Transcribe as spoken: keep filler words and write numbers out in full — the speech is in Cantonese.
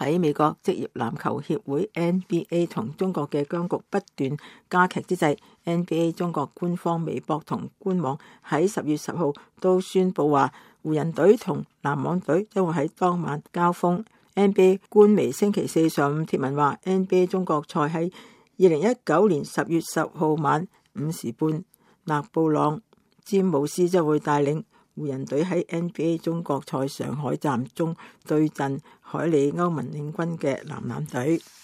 喺美國職業籃球協會 N B A 同中國嘅僵局不斷加劇之際， N B A 中國官方微博同官網喺十月十號都宣布話，湖人隊同籃網隊將會喺當晚交鋒。N B A 官微星期四上午貼文話， N B A 中國賽喺二零一九年十月十號晚五時半，勒布朗詹姆斯將會帶領湖人隊喺 N B A 中國賽上海站中對陣海利歐盟領軍嘅男籃隊。